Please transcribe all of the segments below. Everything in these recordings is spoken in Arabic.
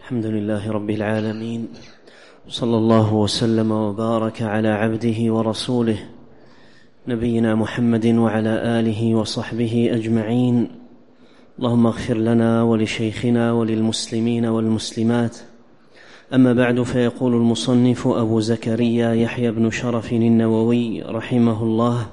الحمد لله رب العالمين، صلى الله وسلم وبارك على عبده ورسوله نبينا محمد وعلى آله وصحبه أجمعين. اللهم اغفر لنا ولشيخنا وللمسلمين والمسلمات. أما بعد، فيقول المصنف أبو زكريا يحيى بن شرف النووي رحمه الله: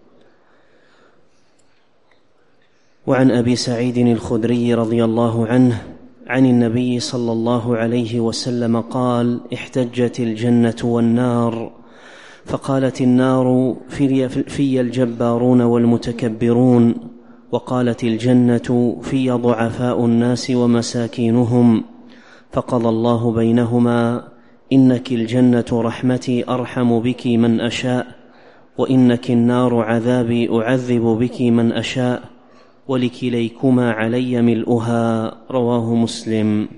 وعن أبي سعيد الخدري رضي الله عنه عن النبي صلى الله عليه وسلم قال: احتجت الجنة والنار، فقالت النار: في الجبارون والمتكبرون، وقالت الجنة: في ضعفاء الناس ومساكينهم، فقضى الله بينهما: إنك الجنة رحمتي أرحم بك من أشاء، وإنك النار عذابي أعذب بك من أشاء، ولكليكما علي ملؤها. رواه مسلم.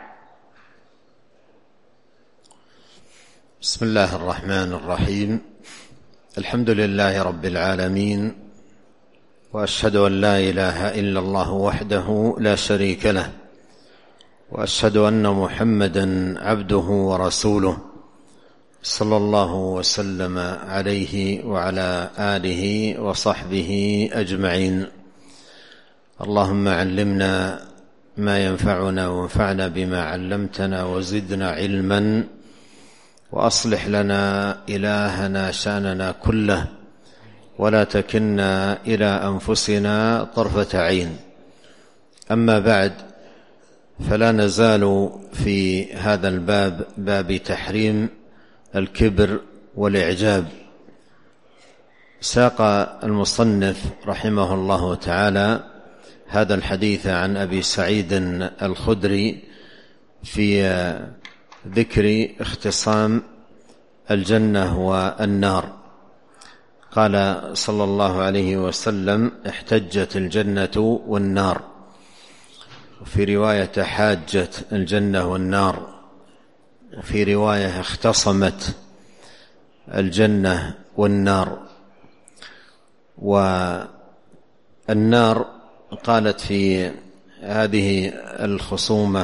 بسم الله الرحمن الرحيم. الحمد لله رب العالمين، وأشهد أن لا إله إلا الله وحده لا شريك له، وأشهد أن محمدا عبده ورسوله، صلى الله وسلم عليه وعلى آله وصحبه أجمعين. اللهم علمنا ما ينفعنا، وانفعنا بما علمتنا، وزدنا علما، وأصلح لنا إلهنا شأننا كله، ولا تكلنا إلى أنفسنا طرفة عين. أما بعد، فلا نزال في هذا الباب، باب تحريم الكبر والإعجاب. ساق المصنف رحمه الله تعالى هذا الحديث عن أبي سعيد الخدري في ذكر اختصام الجنة والنار. قال صلى الله عليه وسلم: احتجت الجنة والنار، وفي رواية حاجت الجنة والنار، وفي رواية اختصمت الجنة والنار. والنار قالت في هذه الخصومة: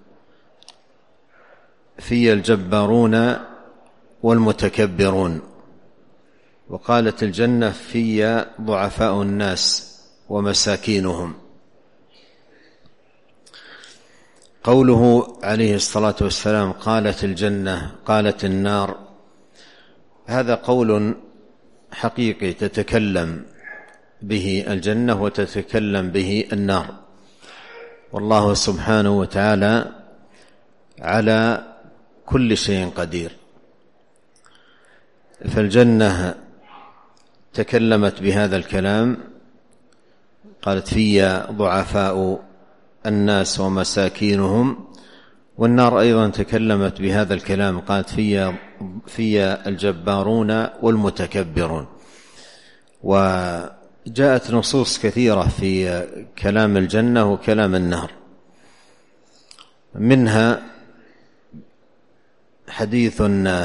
في الجبارون والمتكبرون، وقالت الجنة: في ضعفاء الناس ومساكينهم. قوله عليه الصلاة والسلام: قالت الجنة، قالت النار، هذا قول حقيقي تتكلم به الجنة وتتكلم به النار، والله سبحانه وتعالى على كل شيء قدير. فالجنة تكلمت بهذا الكلام، قالت: في ضعفاء الناس ومساكينهم. والنار أيضا تكلمت بهذا الكلام، قالت: في الجبارون والمتكبرون. وجاءت نصوص كثيرة في كلام الجنة وكلام النار، منها حديث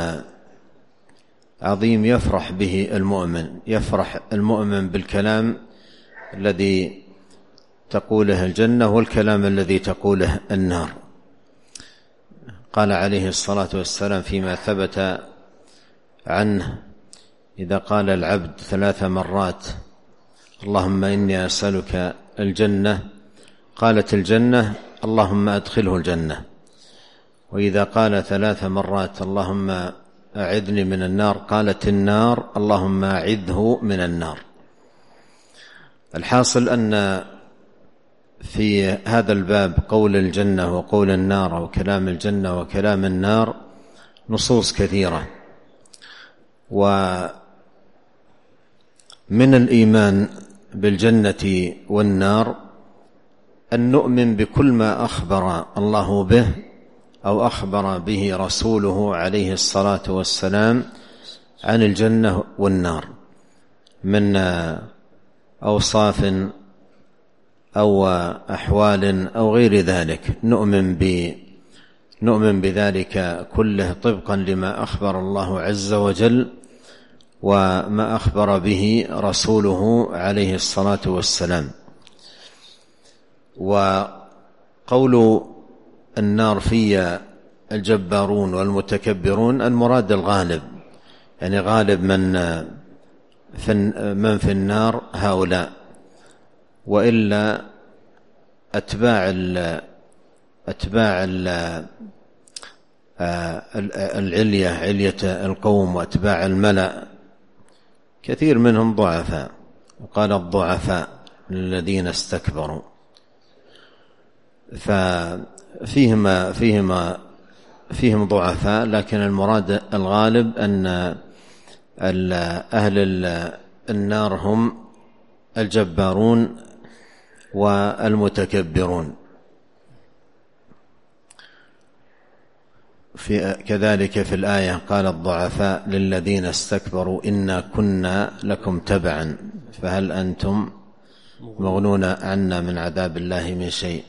عظيم يفرح به المؤمن، يفرح المؤمن بالكلام الذي تقوله الجنة والكلام الذي تقوله النار. قال عليه الصلاة والسلام فيما ثبت عنه: إذا قال العبد 3 مرات: اللهم إني أسألك الجنة، قالت الجنة: اللهم أدخله الجنة. وإذا قال 3 مرات: اللهم أعذني من النار، قالت النار: اللهم أعذه من النار. الحاصل أن في هذا الباب قول الجنة وقول النار، وكلام الجنة وكلام النار، نصوص كثيرة. ومن الإيمان بالجنة والنار أن نؤمن بكل ما أخبر الله به أو أخبر به رسوله عليه الصلاة والسلام عن الجنة والنار من أوصاف أو أحوال أو غير ذلك. نؤمن بذلك كله طبقا لما أخبر الله عز وجل وما أخبر به رسوله عليه الصلاة والسلام. وقول النار في الجبارون والمتكبرون المراد الغالب، يعني غالب من في النار هؤلاء، وإلا أتباع علية القوم وأتباع الملأ كثير منهم ضعفاء، وقال الضعفاء الذين استكبروا، فيهم ضعفاء، لكن المراد الغالب أن أهل النار هم الجبارون والمتكبرون. كذلك في الآية قال الضعفاء للذين استكبروا إنا كنا لكم تبعا فهل أنتم مغنون عنا من عذاب الله من شيء.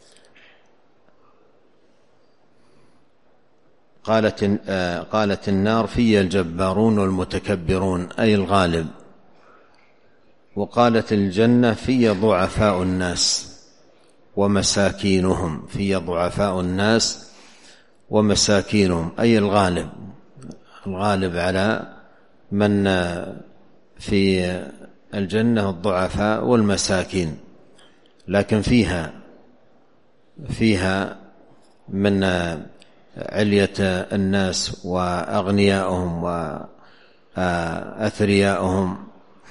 قالت النار في الجبارون والمتكبرون أي الغالب، وقالت الجنة في ضعفاء الناس ومساكينهم، في ضعفاء الناس ومساكينهم أي الغالب على من في الجنة الضعفاء والمساكين، لكن فيها من علية الناس وأغنياءهم وأثرياءهم.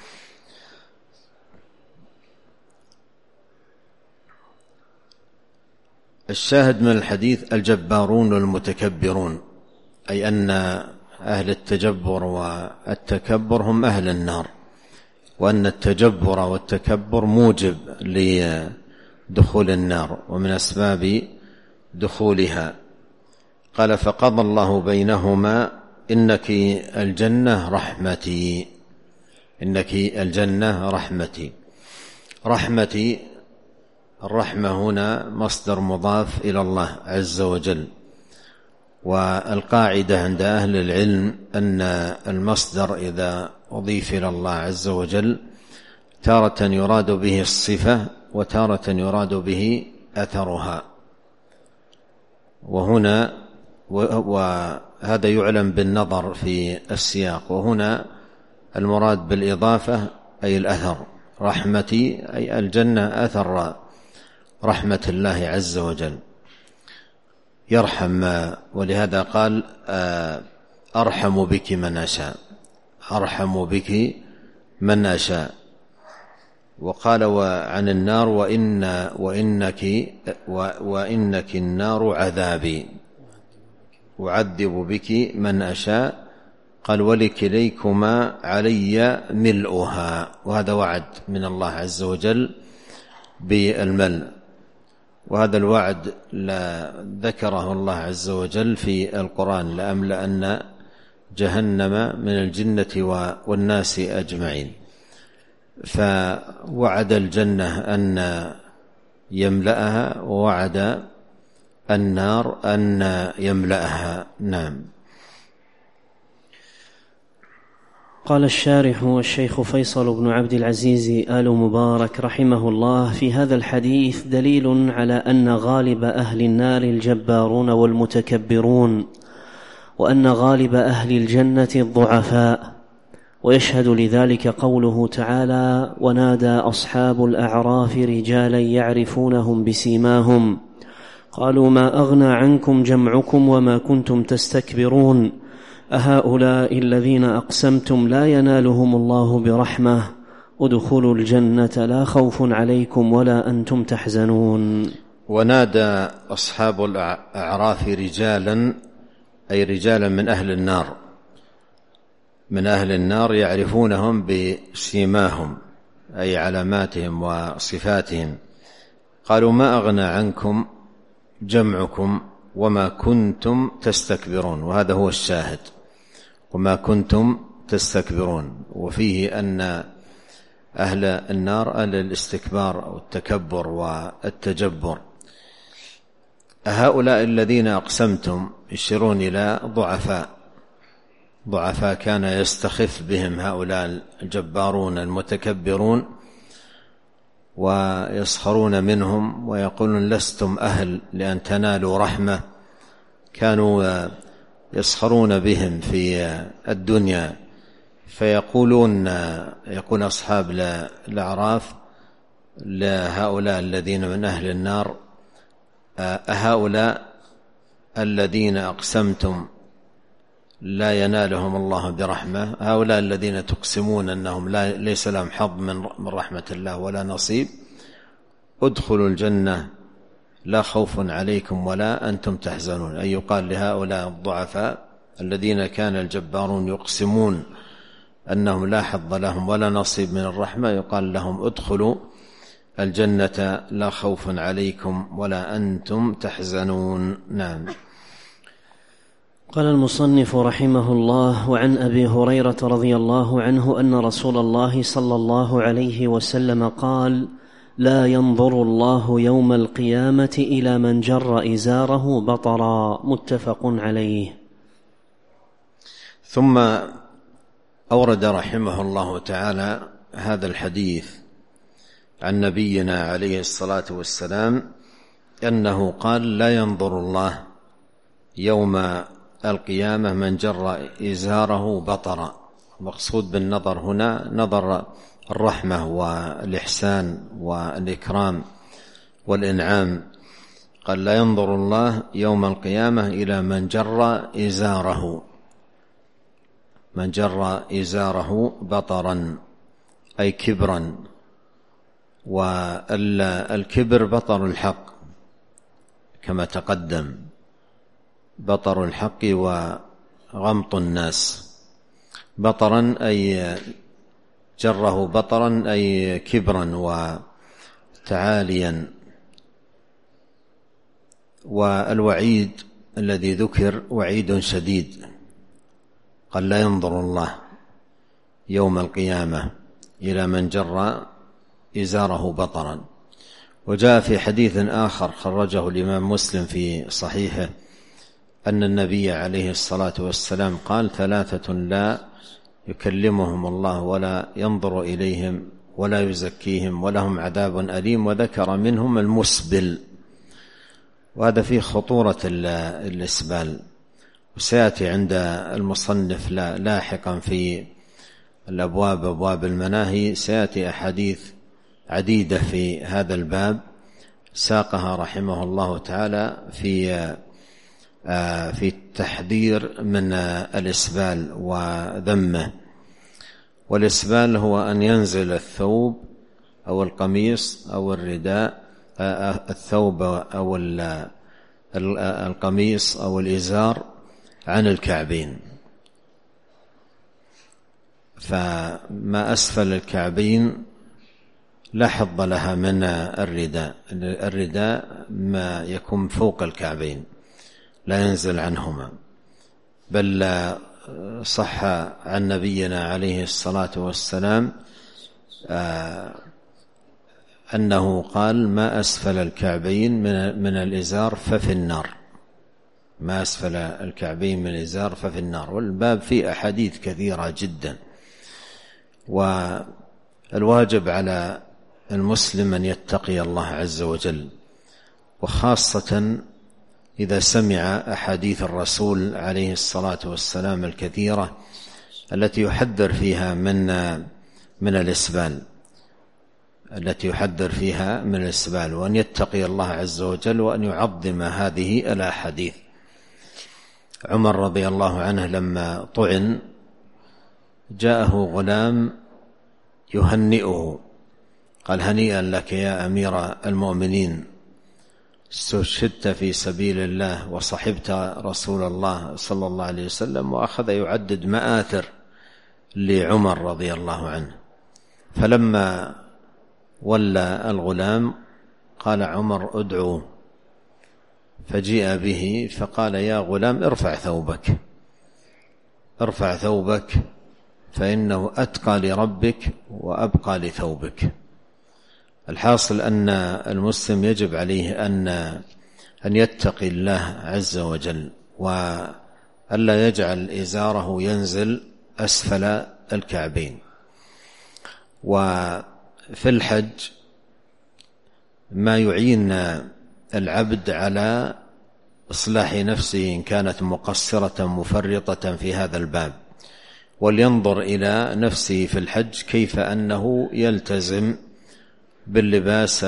الشاهد من الحديث الجبارون والمتكبرون، أي أن أهل التجبر والتكبر هم أهل النار، وأن التجبر والتكبر موجب لدخول النار ومن أسباب دخولها. قال فقضى الله بينهما إنك الجنة رحمتي، إنك الجنة رحمتي. رحمتي، الرحمة هنا مصدر مضاف إلى الله عز وجل، والقاعدة عند أهل العلم أن المصدر إذا أضيف إلى الله عز وجل تارة يراد به الصفة وتارة يراد به أثرها، وهذا يعلم بالنظر في السياق، وهنا المراد بالإضافة أي الأثر. رحمتي أي الجنة أثر رحمة الله عز وجل، يرحم، ولهذا قال أرحم بك من أشاء، أرحم بك من أشاء. وقال عن النار وإنك النار عذابي أعذب بك من أشاء، قال ولكليكما علي ملؤها، وهذا وعد من الله عز وجل بالملء، وهذا الوعد ذكره الله عز وجل في القرآن لأملأن جهنم من الجنة والناس أجمعين. فوعد الجنة أن يملأها، ووعد النار أن يملأها. نعم. قال الشارح الشيخ فيصل بن عبد العزيز آل مبارك رحمه الله: في هذا الحديث دليل على أن غالب أهل النار الجبارون والمتكبرون، وأن غالب أهل الجنة الضعفاء، ويشهد لذلك قوله تعالى: ونادى أصحاب الأعراف رجالا يعرفونهم بسيماهم قالوا ما أغنى عنكم جمعكم وما كنتم تستكبرون أهؤلاء الذين أقسمتم لا ينالهم الله برحمة ادخلوا الجنة لا خوف عليكم ولا أنتم تحزنون. ونادى أصحاب الأعراف رجالا، أي رجالا من أهل النار، من أهل النار يعرفونهم بسيماهم أي علاماتهم وصفاتهم. قالوا ما أغنى عنكم جمعكم وما كنتم تستكبرون، وهذا هو الشاهد، وما كنتم تستكبرون، وفيه أن أهل النار أهل الاستكبار والتكبر والتجبر. هؤلاء الذين أقسمتم يشيرون إلى ضعفاء كان يستخف بهم هؤلاء الجبارون المتكبرون، ويسخرون منهم ويقولون لستم أهل لأن تنالوا رحمة. كانوا يسخرون بهم في الدنيا، يقول أصحاب الأعراف لهؤلاء الذين من أهل النار: أهؤلاء الذين أقسمتم لا ينالهم الله برحمة، هؤلاء الذين تقسمون أنهم ليس لهم حظ من رحمة الله ولا نصيب، ادخلوا الجنة لا خوف عليكم ولا أنتم تحزنون. أي يقال لهؤلاء الضعفاء الذين كان الجبارون يقسمون أنهم لا حظ لهم ولا نصيب من الرحمة، يقال لهم ادخلوا الجنة لا خوف عليكم ولا أنتم تحزنون. نعم. قال المصنف رحمه الله: وعن أبي هريرة رضي الله عنه أن رسول الله صلى الله عليه وسلم قال: لا ينظر الله يوم القيامة إلى من جر إزاره بطرا. متفق عليه. ثم أورد رحمه الله تعالى هذا الحديث عن نبينا عليه الصلاة والسلام أنه قال: لا ينظر الله يوم القيامة من جر إزاره بطرا. المقصود بالنظر هنا نظر الرحمة والإحسان والإكرام والإنعام. قال: لا ينظر الله يوم القيامة إلى من جر إزاره بطرا، أي كبرا. والكبر بطر الحق كما تقدم، بطر الحق وغمط الناس. بطرا أي جره بطرا أي كبرا وتعاليا. والوعيد الذي ذكر وعيد شديد. قال: لا ينظر الله يوم القيامة إلى من جر إزاره بطرا. وجاء في حديث آخر خرجه الإمام مسلم في صحيحه أن النبي عليه الصلاة والسلام قال: 3 لا يكلمهم الله ولا ينظر إليهم ولا يزكيهم ولهم عذاب أليم، وذكر منهم المسبل. وهذا فيه خطورة الإسبال، وسيأتي عند المصنف لاحقا في أبواب المناهي، سيأتي أحاديث عديدة في هذا الباب ساقها رحمه الله تعالى في التحذير من الإسبال وذمه. والإسبال هو أن ينزل الثوب أو القميص أو الرداء، الثوب أو القميص أو الإزار عن الكعبين. فما أسفل الكعبين لا حظ لها من الرداء ما يكون فوق الكعبين لا ينزل عنهما. بل صح عن نبينا عليه الصلاة والسلام أنه قال: ما أسفل الكعبين من الإزار ففي النار. ما أسفل الكعبين من الإزار ففي النار. والباب فيه أحاديث كثيرة جدا. والواجب على المسلم أن يتقي الله عز وجل، وخاصة إذا سمع أحاديث الرسول عليه الصلاة والسلام الكثيرة التي يحذر فيها من الإسبال، وأن يتقي الله عز وجل وأن يعظم هذه الأحاديث. عمر رضي الله عنه لما طعن جاءه غلام يهنئه، قال: هنيئا لك يا أمير المؤمنين، استشهدت في سبيل الله وصحبت رسول الله صلى الله عليه وسلم. وأخذ يعدد مآثر لعمر رضي الله عنه. فلما ولى الغلام قال عمر: ادعوه. فجيء به فقال: يا غلام ارفع ثوبك فإنه أتقى لربك وأبقى لثوبك. الحاصل أن المسلم يجب عليه أن يتقي الله عز وجل، وألا يجعل إزاره ينزل أسفل الكعبين. وفي الحج ما يعين العبد على إصلاح نفسه إن كانت مقصرة مفرطة في هذا الباب، ولينظر إلى نفسه في الحج كيف أنه يلتزم باللباس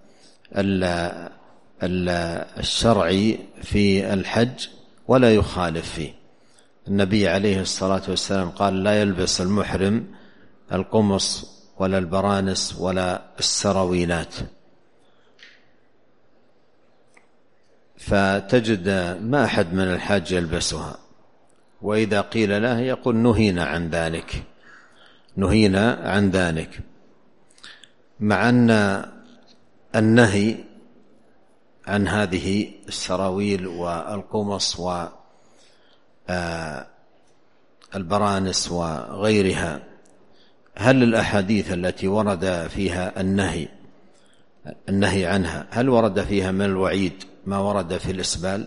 الشرعي في الحج ولا يخالف فيه. النبي عليه الصلاة والسلام قال: لا يلبس المحرم القمص ولا البرانس ولا السراويلات. فتجد ما أحد من الحاج يلبسها، وإذا قيل له يقول: نهينا عن ذلك، نهينا عن ذلك، مع أن النهي عن هذه السراويل والقمص والبرانس وغيرها، هل الأحاديث التي ورد فيها النهي عنها هل ورد فيها من الوعيد ما ورد في الإسبال،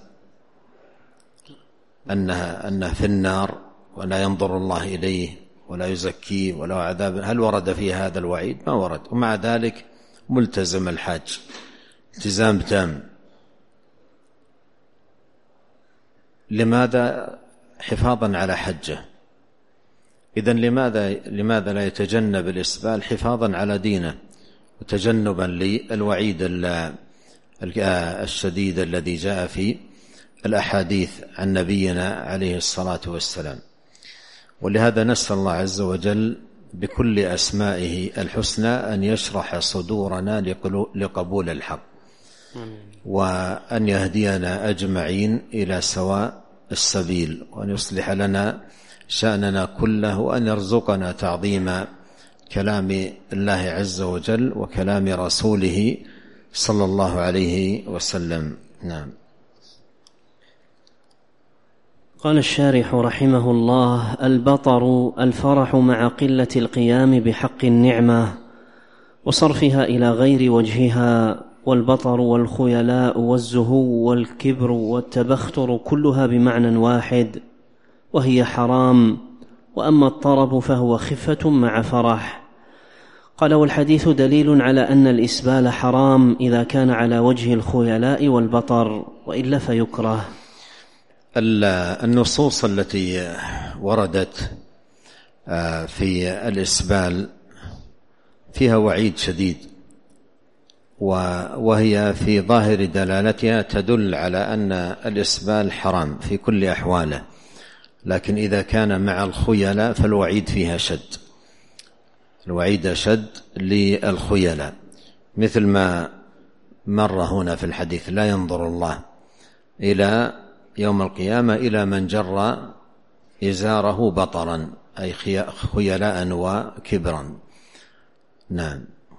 أنها في النار ولا ينظر الله إليه ولا يزكيه ولا عذاب؟ هل ورد فيها هذا الوعيد؟ ما ورد. ومع ذلك ملتزم الحاج التزام تام. لماذا؟ حفاظا على حجه. إذن لماذا لا يتجنب الإسبال حفاظا على دينه وتجنبا للوعيد الشديد الذي جاء في الأحاديث عن نبينا عليه الصلاة والسلام؟ ولهذا نسأل الله عز وجل بكل أسمائه الحسنى أن يشرح صدورنا لقبول الحق، وأن يهدينا أجمعين إلى سواء السبيل، وأن يصلح لنا شأننا كله، وأن يرزقنا تعظيم كلام الله عز وجل وكلام رسوله صلى الله عليه وسلم. نعم. قال الشارح رحمه الله: البطر الفرح مع قلة القيام بحق النعمة وصرفها إلى غير وجهها، والبطر والخيلاء والزهو والكبر والتبختر كلها بمعنى واحد، وهي حرام. وأما الطرب فهو خفة مع فرح. قال: والحديث دليل على أن الإسبال حرام إذا كان على وجه الخيلاء والبطر، وإلا فيكره. النصوص التي وردت في الإسبال فيها وعيد شديد، وهي في ظاهر دلالتها تدل على أن الإسبال حرام في كل أحواله، لكن إذا كان مع الخيلاء فالوعيد فيها شد، الوعيد أشد للخيلاء، مثل ما مر هنا في الحديث: لا ينظر الله إلى يوم القيامة إلى من جر إزاره بطرا، أي خيلاء وكبرا. نعم.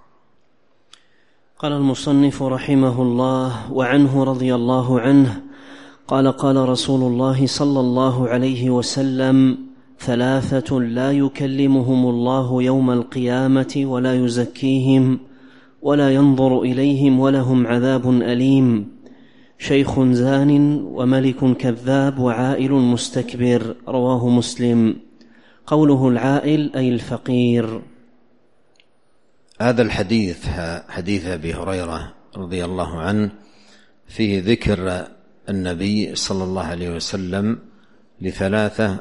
قال المصنف رحمه الله: وعنه رضي الله عنه قال: قال رسول الله صلى الله عليه وسلم: ثلاثة لا يكلمهم الله يوم القيامة ولا يزكيهم ولا ينظر إليهم ولهم عذاب أليم: شيخ زان وملك كذاب وعائل مستكبر. رواه مسلم. قوله العائل أي الفقير. هذا الحديث حديث أبي هريرة رضي الله عنه فيه ذكر النبي صلى الله عليه وسلم لثلاثة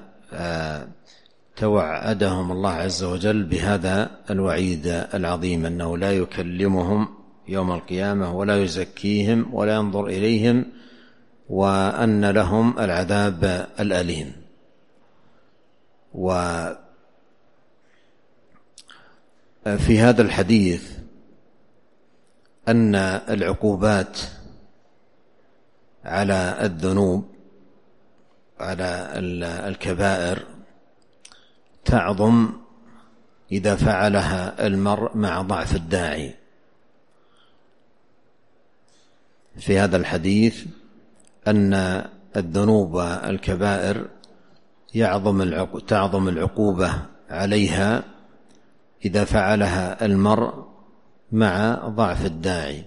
توعدهم الله عز وجل بهذا الوعيد العظيم، أنه لا يكلمهم يوم القيامة ولا يزكيهم ولا ينظر إليهم، وأن لهم العذاب الأليم. وفي هذا الحديث أن العقوبات على الذنوب على الكبائر تعظم إذا فعلها المرء مع ضعف الداعي. في هذا الحديث أن الذنوب والكبائر تعظم العقوبة عليها إذا فعلها المرء مع ضعف الداعي،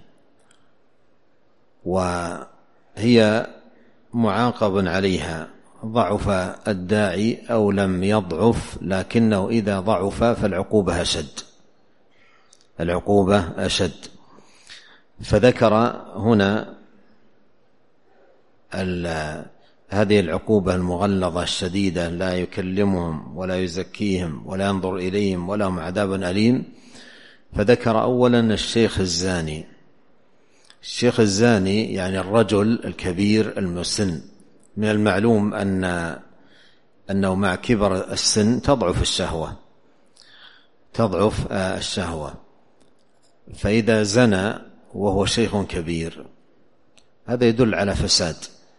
وهي معاقب عليها ضعف الداعي أو لم يضعف، لكنه إذا ضعف فالعقوبة أشد، العقوبة أشد. فذكر هنا هذه العقوبة المغلظة الشديدة، لا يكلمهم ولا يزكيهم ولا ينظر إليهم ولهم عذاب أليم. فذكر أولا الشيخ الزاني. الشيخ الزاني يعني الرجل الكبير المسن. من المعلوم أنه مع كبر السن تضعف الشهوة، فإذا زنى وهو شيخ كبير هذا يدل على فساد،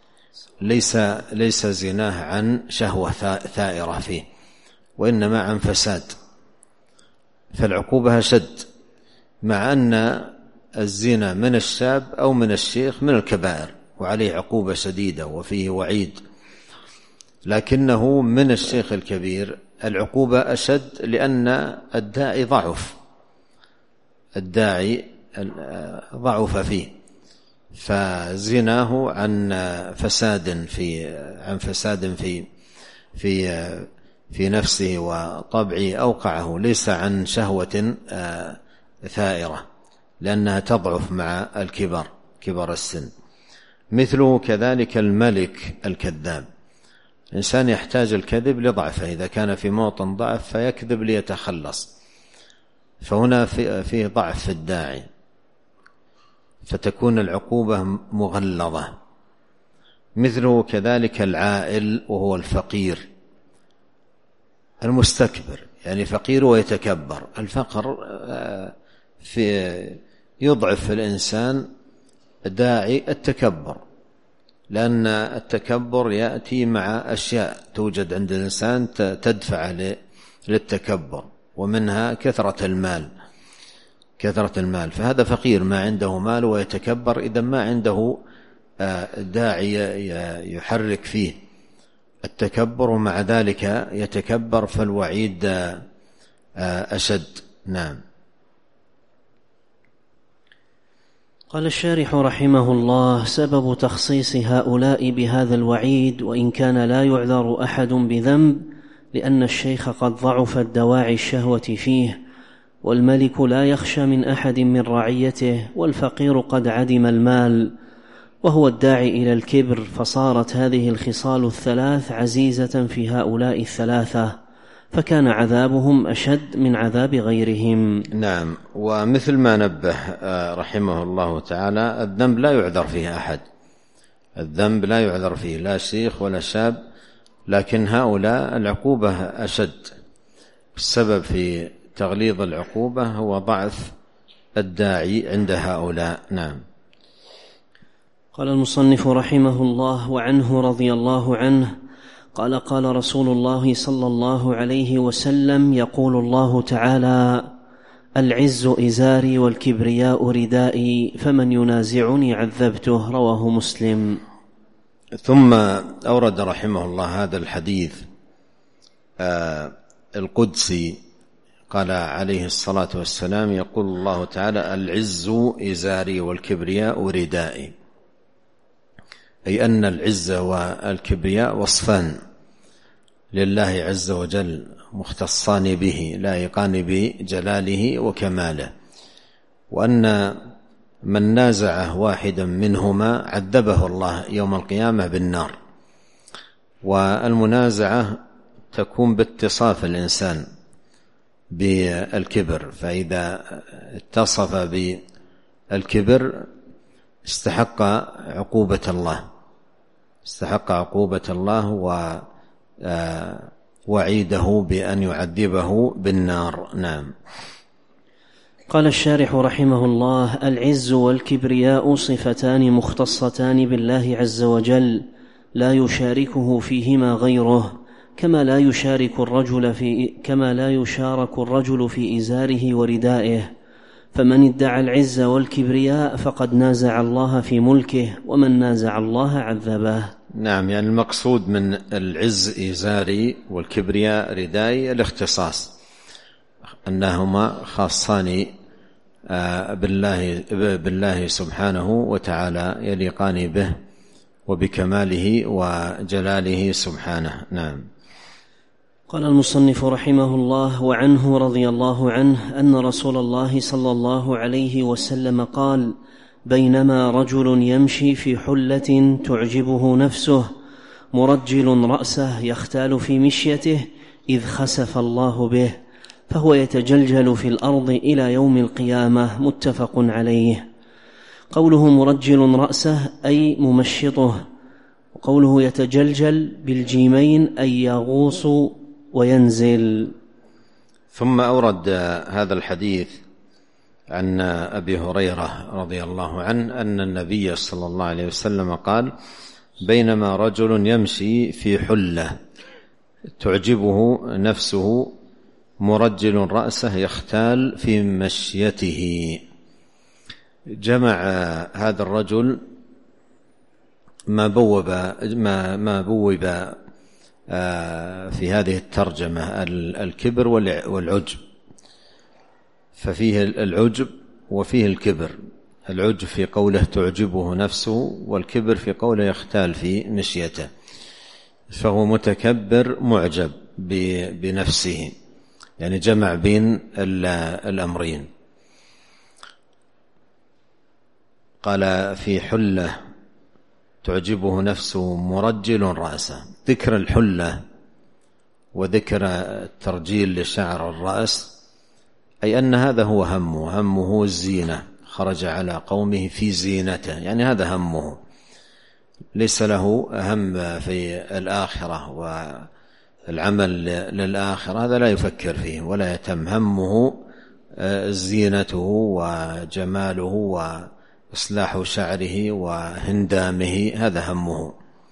ليس زناه عن شهوة ثائرة فيه، وإنما عن فساد، فالعقوبة أشد، مع أن الزنا من الشاب أو من الشيخ من الكبائر وعليه عقوبة شديدة وفيه وعيد، لكنه من الشيخ الكبير العقوبة أشد، لأن الداعي ضعف فيه، فزناه عن فساد في نفسه وطبعه أوقعه، ليس عن شهوة ثائرة، لأنها تضعف مع كبر السن. مثله كذلك الملك الكذاب. الإنسان يحتاج الكذب لضعفه، إذا كان في موطن ضعف فيكذب ليتخلص، فهنا فيه ضعف في الداعي، فتكون العقوبة مغلظة. مثله كذلك العائل وهو الفقير المستكبر، يعني فقير ويتكبر. الفقر يضعف في الإنسان داعي التكبر، لأن التكبر يأتي مع أشياء توجد عند الإنسان تدفع للتكبر، ومنها كثرة المال، فهذا فقير ما عنده مال ويتكبر، إذا ما عنده داعي يحرك فيه التكبر، ومع ذلك يتكبر، فالوعيد أشد. نعم. قال الشارح رحمه الله: سبب تخصيص هؤلاء بهذا الوعيد وإن كان لا يعذر أحد بذنب، لأن الشيخ قد ضعفت دواعي الشهوة فيه، والملك لا يخشى من أحد من رعيته، والفقير قد عدم المال، وهو الداعي إلى الكبر، فصارت هذه الخصال الثلاث عزيزة في هؤلاء الثلاثة، فكان عذابهم أشد من عذاب غيرهم. نعم. ومثل ما نبه رحمه الله تعالى، الذنب لا يعذر فيه أحد، الذنب لا يعذر فيه لا شيخ ولا شاب، لكن هؤلاء العقوبة أشد. السبب في تغليظ العقوبة هو ضعف الداعي عند هؤلاء. نعم. قال المصنف رحمه الله: وعنه رضي الله عنه قال: قال رسول الله صلى الله عليه وسلم: يقول الله تعالى: العز إزاري والكبرياء ردائي، فمن ينازعني عذبته. رواه مسلم. ثم أورد رحمه الله هذا الحديث القدسي، قال عليه الصلاة والسلام: يقول الله تعالى: العز إزاري والكبرياء ردائي، أي أن العز والكبرياء وصفان لله عز وجل مختصان به، لائقان بجلاله وكماله، وأن من نازعه واحدا منهما عذبه الله يوم القيامة بالنار. والمنازعة تكون باتصاف الإنسان بالكبر، فإذا اتصف بالكبر استحق عقوبة الله ووعيده بأن يعذبه بالنار. نعم. قال الشارح رحمه الله: العز والكبرياء صفتان مختصتان بالله عز وجل، لا يشاركه فيهما غيره، كما لا يشارك الرجل في إزاره وردائه. فمن ادعى العز والكبرياء فقد نازع الله في ملكه، ومن نازع الله عذبه. نعم. يعني المقصود من العز إزاري والكبرياء ردائي الاختصاص، أنهما خاصان بالله سبحانه وتعالى، يليقان به وبكماله وجلاله سبحانه. نعم. قال المصنف رحمه الله: وعنه رضي الله عنه أن رسول الله صلى الله عليه وسلم قال: بينما رجل يمشي في حلة تعجبه نفسه مرجل رأسه يختال في مشيته إذ خسف الله به، فهو يتجلجل في الأرض إلى يوم القيامة. متفق عليه. قوله مرجل رأسه أي ممشطه، وقوله يتجلجل بالجيمين أي يغوص وينزل. ثم أورد هذا الحديث عن أبي هريرة رضي الله عنه أن النبي صلى الله عليه وسلم قال: بينما رجل يمشي في حلة تعجبه نفسه مرجل رأسه يختال في مشيته. جمع هذا الرجل ما بوب في هذه الترجمة: الكبر والعجب، ففيه العجب وفيه الكبر. العجب في قوله تعجبه نفسه، والكبر في قوله يختال في مشيته، فهو متكبر معجب بنفسه، يعني جمع بين الأمرين. قال في حلة تعجبه نفسه مرجل رأسه. ذكر الحلة وذكر الترجيل لشعر الرأس أي أن هذا هو همه الزينة، خرج على قومه في زينته، يعني هذا همه، ليس له هم في الآخرة والعمل للآخرة، هذا لا يفكر فيه ولا يتم. همه زينته وجماله وإصلاح شعره وهندامه، هذا همه.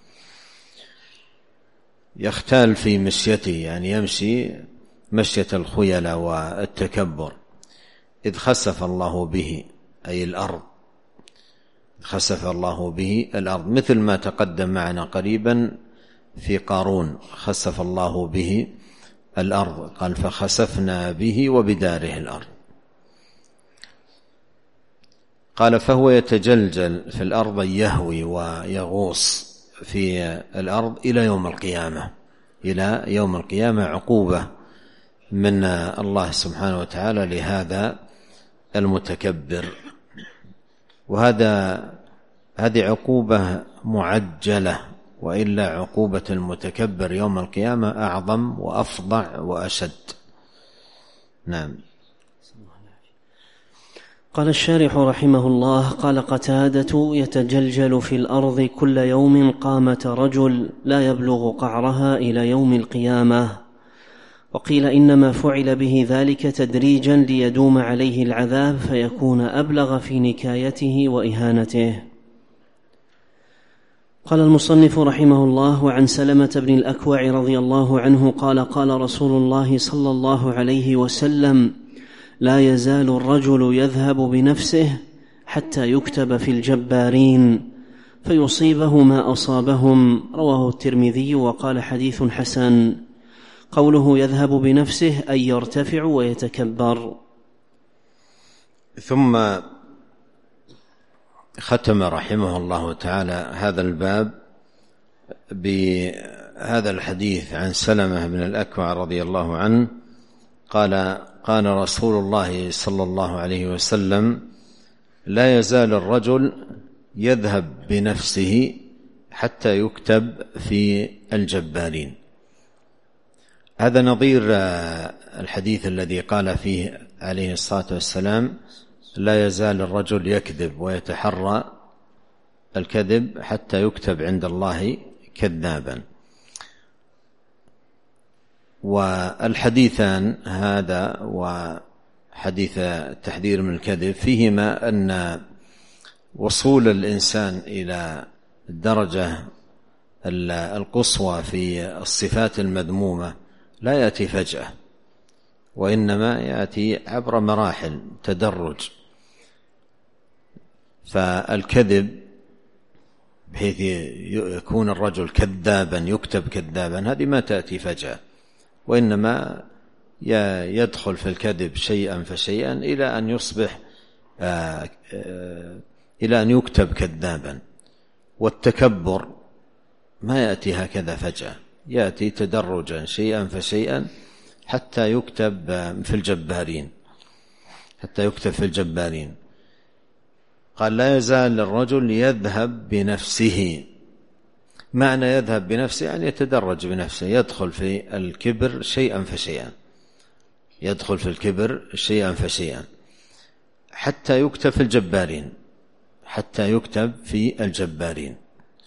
يختال في مشيته يعني يمشي مشية الخيلة والتكبر. إذ خسف الله به أي الأرض، خسف الله به الأرض، مثل ما تقدم معنا قريبا في قارون: خسف الله به الأرض، قال فخسفنا به وبداره الأرض. قال فهو يتجلجل في الأرض يهوي ويغوص في الأرض إلى يوم القيامة. إلى يوم القيامة عقوبة من الله سبحانه وتعالى لهذا المتكبر، هذه عقوبة معجلة، وإلا عقوبة المتكبر يوم القيامة أعظم وأفظع وأشد. نعم. قال الشارح رحمه الله: قال قتادة: يتجلجل في الأرض كل يوم قامة رجل لا يبلغ قعرها إلى يوم القيامة. وقيل إنما فعل به ذلك تدريجا ليدوم عليه العذاب فيكون أبلغ في نكايته وإهانته. قال المصنف رحمه الله: وعن سلمة بن الأكوع رضي الله عنه قال: قال رسول الله صلى الله عليه وسلم: لا يزال الرجل يذهب بنفسه حتى يكتب في الجبارين فيصيبه ما أصابهم. رواه الترمذي وقال حديث حسن. قوله يذهب بنفسه أي يرتفع ويتكبر. ثم ختم رحمه الله تعالى هذا الباب بهذا الحديث عن سلمة بن الأكوع رضي الله عنه قال: قال رسول الله صلى الله عليه وسلم: لا يزال الرجل يذهب بنفسه حتى يكتب في الجبارين. هذا نظير الحديث الذي قال فيه عليه الصلاة والسلام: لا يزال الرجل يكذب ويتحرى الكذب حتى يكتب عند الله كذابا. والحديثان هذا وحديث التحذير من الكذب فيهما أن وصول الإنسان إلى الدرجة القصوى في الصفات المذمومة لا يأتي فجأة، وإنما يأتي عبر مراحل تدرج. فالكذب بحيث يكون الرجل كذابا يكتب كذابا هذه ما تأتي فجأة، وإنما يدخل في الكذب شيئا فشيئا إلى أن يصبح إلى أن يكتب كذابا. والتكبر ما يأتي هكذا فجأة، يأتي تدرجا شيئا فشيئا حتى يكتب في الجبارين، حتى يكتب في الجبارين. قال لا يزال الرجل يذهب بنفسه. معنى يذهب بنفسه يعني يتدرج بنفسه، يدخل في الكبر شيئا فشيئا، يدخل في الكبر شيئا فشيئا حتى يكتب في الجبارين، حتى يكتب في الجبارين.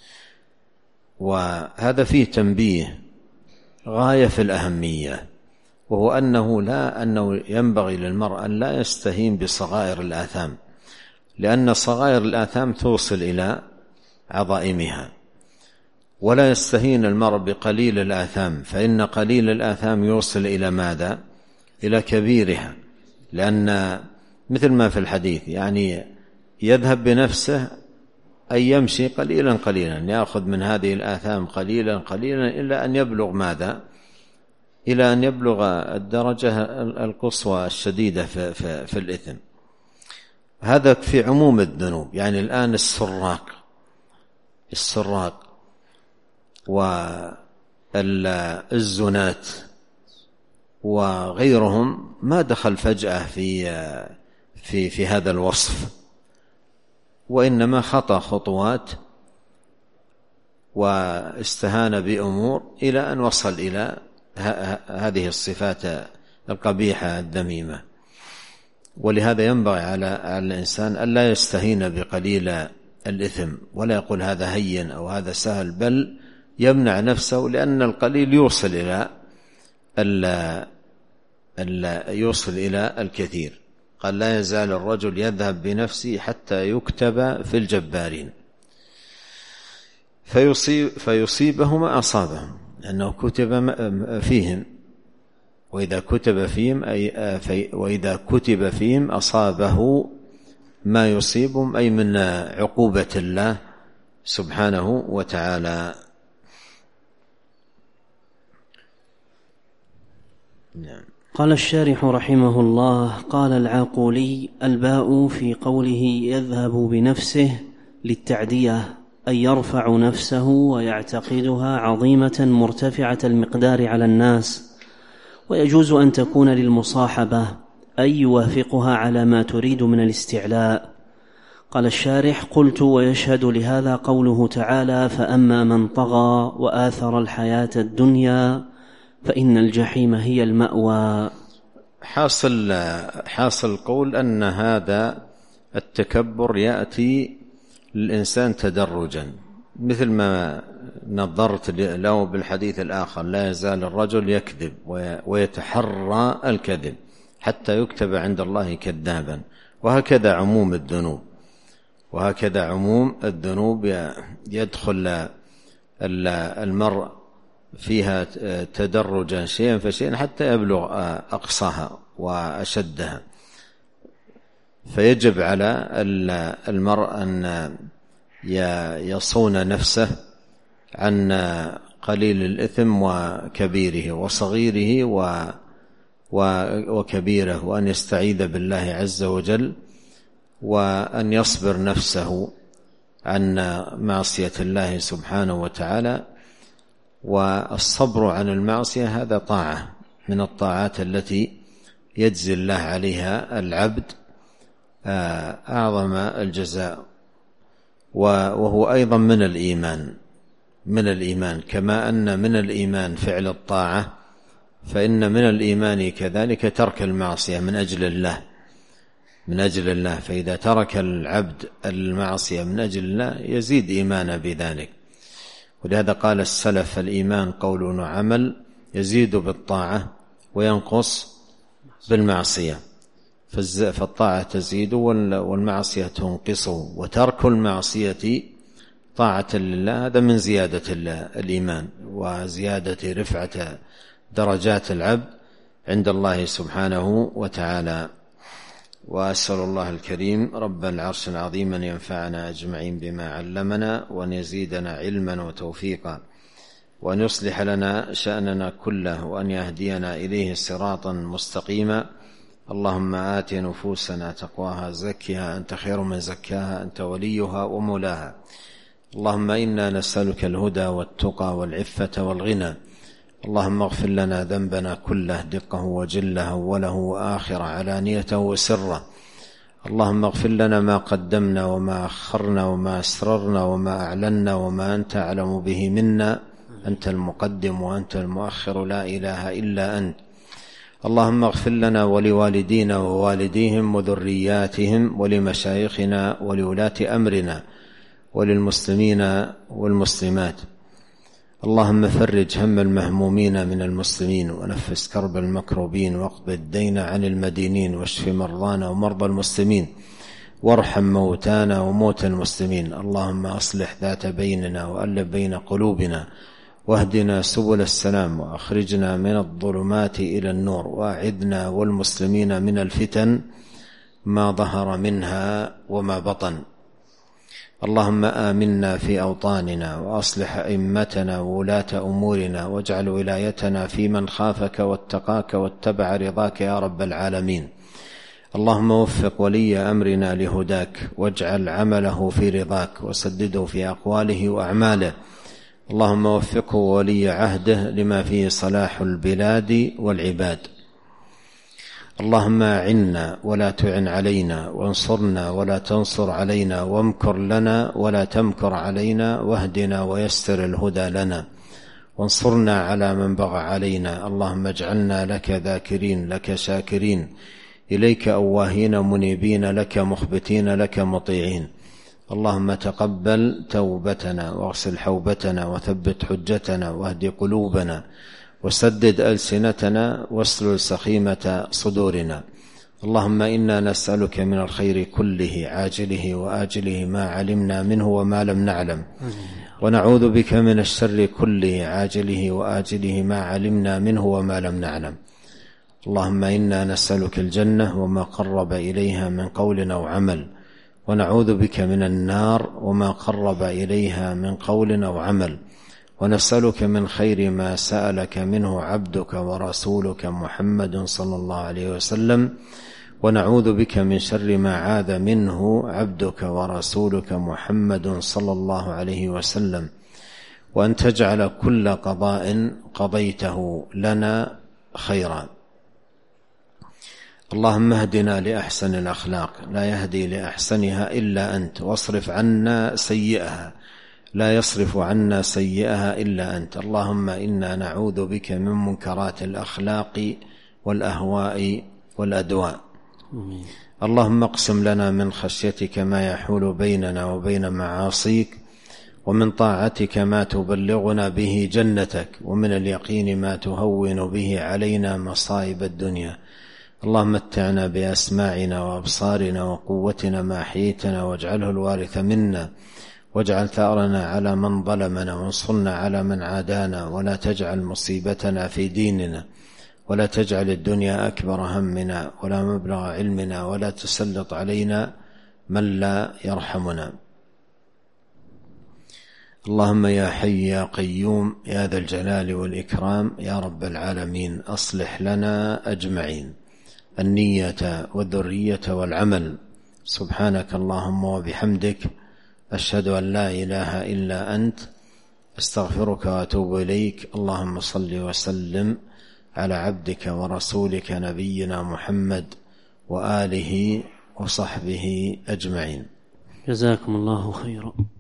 وهذا فيه تنبيه غاية في الأهمية، وهو أنه ينبغي للمرء أن لا يستهين بصغائر الآثام، لأن صغائر الآثام توصل إلى عظائمها، ولا يستهين المرء بقليل الآثام، فإن قليل الآثام يوصل إلى ماذا؟ إلى كبيرها. لأن مثل ما في الحديث يعني يذهب بنفسه أي يمشي قليلا قليلا، يأخذ من هذه الآثام قليلا قليلا إلى أن يبلغ ماذا؟ إلى أن يبلغ الدرجة القصوى الشديدة في الإثم. هذا في عموم الذنوب. يعني الآن السراق والزنات وغيرهم ما دخل فجأة في هذا الوصف، وإنما خطى خطوات واستهان بأمور إلى أن وصل إلى هذه الصفات القبيحة الذميمة. ولهذا ينبغي على الإنسان ألا يستهين بقليل الإثم، ولا يقول هذا هين أو هذا سهل، بل يمنع نفسه، لأن القليل يوصل إلى الكثير. قال لا يزال الرجل يذهب بنفسه حتى يكتب في الجبارين فيصيبه ما أصابهم، لأنه كتب فيهم، وإذا كتب فيهم أصابه ما يصيبهم، أي من عقوبة الله سبحانه وتعالى. نعم. قال الشارح رحمه الله: قال العاقولي: الباء في قوله يذهب بنفسه للتعدية، أي يرفع نفسه ويعتقدها عظيمة مرتفعة المقدار على الناس، ويجوز أن تكون للمصاحبة، أي يوافقها على ما تريد من الاستعلاء. قال الشارح: قلت: ويشهد لهذا قوله تعالى: فأما من طغى وآثر الحياة الدنيا فإن الجحيم هي المأوى. حاصل قول أن هذا التكبر يأتي للإنسان تدرجا، مثل ما نظرت له بالحديث الآخر: لا يزال الرجل يكذب ويتحرى الكذب حتى يكتب عند الله كذابا. وهكذا عموم الذنوب يدخل المرء فيها تدرجا شيئا فشيئا حتى يبلغ أقصاها وأشدها. فيجب على المرء أن يصون نفسه عن قليل الإثم وكبيره وصغيره وكبيره، وأن يستعيذ بالله عز وجل، وأن يصبر نفسه عن معصية الله سبحانه وتعالى. والصبر عن المعصية هذا طاعة من الطاعات التي يجزي الله عليها العبد أعظم الجزاء، وهو أيضا من الإيمان كما أن من الإيمان فعل الطاعة، فإن من الإيمان كذلك ترك المعصية من أجل الله. فإذا ترك العبد المعصية من أجل الله يزيد إيمانا بذلك. ولهذا قال السلف: الإيمان قول وعمل، يزيد بالطاعة وينقص بالمعصية. فالطاعة تزيد والمعصية تنقص، وترك المعصية طاعة لله هذا من زيادة الإيمان وزيادة رفعة درجات العبد عند الله سبحانه وتعالى. وأسأل الله الكريم رب العرش العظيم أن ينفعنا أجمعين بما علمنا، وأن يزيدنا علما وتوفيقا، وأن يصلح لنا شأننا كله، وأن يهدينا إليه صراطا مستقيما. اللهم آت نفوسنا تقواها، زكها أنت خير من زكاها، أنت وليها ومولاها. اللهم إنا نسألك الهدى والتقى والعفة والغنى. اللهم اغفر لنا ذنبنا كله، دقه وجله، وله وآخره، علانيته وسره. اللهم اغفر لنا ما قدمنا وما أخرنا وما أسررنا وما أعلنا وما أنت أعلم به منا، أنت المقدم وأنت المؤخر، لا إله إلا أنت. اللهم اغفر لنا ولوالدينا ووالديهم وذرياتهم ولمشايخنا ولولاة أمرنا وللمسلمين والمسلمات. اللهم فرج هم المهمومين من المسلمين ونفس كرب المكروبين واقض الدين عن المدينين واشف مرضانا ومرضى المسلمين وارحم موتانا وموتى المسلمين. اللهم أصلح ذات بيننا وألف بين قلوبنا واهدنا سبل السلام وأخرجنا من الظلمات إلى النور وأعذنا والمسلمين من الفتن ما ظهر منها وما بطن. اللهم آمنا في أوطاننا وأصلح أئمتنا وولاة أمورنا واجعل ولايتنا في من خافك واتقاك واتبع رضاك يا رب العالمين. اللهم وفق ولي أمرنا لهداك واجعل عمله في رضاك وسدده في أقواله وأعماله. اللهم وفقه ولي عهده لما فيه صلاح البلاد والعباد. اللهم أعنا ولا تعن علينا وانصرنا ولا تنصر علينا وامكر لنا ولا تمكر علينا واهدنا ويسر الهدى لنا وانصرنا على من بغى علينا. اللهم اجعلنا لك ذاكرين لك شاكرين إليك أواهين منيبين لك مخبتين لك مطيعين. اللهم تقبل توبتنا واغسل حوبتنا وثبت حجتنا واهد قلوبنا وسدد ألسنتنا واسلل سخيمة صدورنا. اللهم إنا نسألك من الخير كله عاجله وآجله ما علمنا منه وما لم نعلم، ونعوذ بك من الشر كله عاجله وآجله ما علمنا منه وما لم نعلم. اللهم إنا نسألك الجنة وما قرب إليها من قول أو عمل، ونعوذ بك من النار وما قرب إليها من قول أو عمل، ونسألك من خير ما سألك منه عبدك ورسولك محمد صلى الله عليه وسلم، ونعوذ بك من شر ما عاذ منه عبدك ورسولك محمد صلى الله عليه وسلم، وأن تجعل كل قضاء قضيته لنا خيرا. اللهم اهدنا لأحسن الأخلاق لا يهدي لأحسنها إلا أنت، واصرف عنا سيئها لا يصرف عنا سيئها إلا أنت. اللهم إنا نعوذ بك من منكرات الأخلاق والأهواء والأدواء. اللهم اقسم لنا من خشيتك ما يحول بيننا وبين معاصيك، ومن طاعتك ما تبلغنا به جنتك، ومن اليقين ما تهون به علينا مصائب الدنيا. اللهم متعنا بأسماعنا وأبصارنا وقوتنا ما أحييتنا، واجعله الوارث منا، واجعل ثأرنا على من ظلمنا، وانصرنا على من عادانا، ولا تجعل مصيبتنا في ديننا، ولا تجعل الدنيا أكبر همنا ولا مبلغ علمنا، ولا تسلط علينا من لا يرحمنا. اللهم يا حي يا قيوم يا ذا الجلال والإكرام يا رب العالمين، أصلح لنا أجمعين النية والذرية والعمل. سبحانك اللهم وبحمدك، أشهد أن لا إله إلا أنت، أستغفرك وأتوب إليك. اللهم صل وسلم على عبدك ورسولك نبينا محمد وآله وصحبه أجمعين. جزاكم الله خيرا.